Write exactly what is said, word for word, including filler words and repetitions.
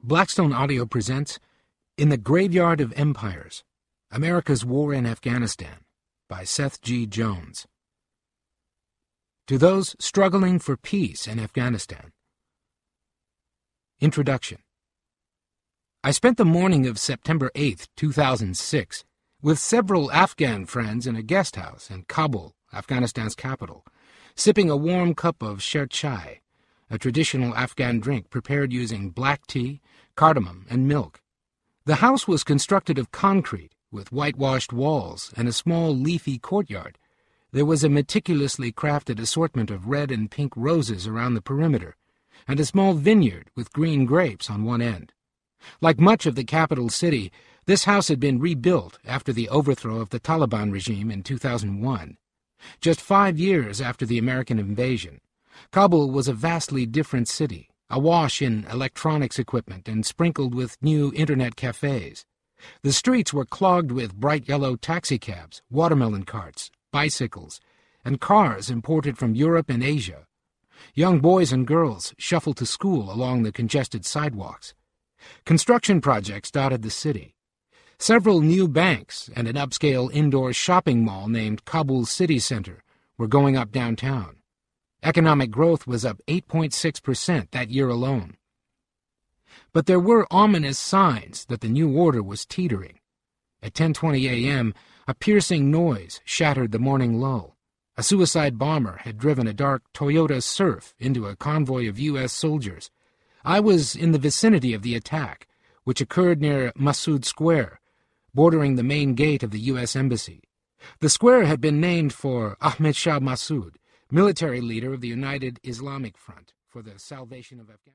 Blackstone Audio presents In the Graveyard of Empires, America's War in Afghanistan by Seth G. Jones. To those struggling for peace in Afghanistan. Introduction. I spent the morning of September eighth, two thousand six, with several Afghan friends in a guest house in Kabul, Afghanistan's capital, sipping a warm cup of sher chai, a traditional Afghan drink prepared using black tea, cardamom, and milk. The house was constructed of concrete, with whitewashed walls and a small leafy courtyard. There was a meticulously crafted assortment of red and pink roses around the perimeter, and a small vineyard with green grapes on one end. Like much of the capital city, this house had been rebuilt after the overthrow of the Taliban regime in two thousand one. Just five years after the American invasion, Kabul was a vastly different city, awash in electronics equipment and sprinkled with new internet cafes. The streets were clogged with bright yellow taxicabs, watermelon carts, bicycles, and cars imported from Europe and Asia. Young boys and girls shuffled to school along the congested sidewalks. Construction projects dotted the city. Several new banks and an upscale indoor shopping mall named Kabul City Center were going up downtown. Economic growth was up eight point six percent that year alone. But there were ominous signs that the new order was teetering. At ten twenty a m, a piercing noise shattered the morning lull. A suicide bomber had driven a dark Toyota Surf into a convoy of U S soldiers. I was in the vicinity of the attack, which occurred near Massoud Square, bordering the main gate of the U S Embassy. The square had been named for Ahmed Shah Massoud, military leader of the United Islamic Front for the Salvation of Afghanistan.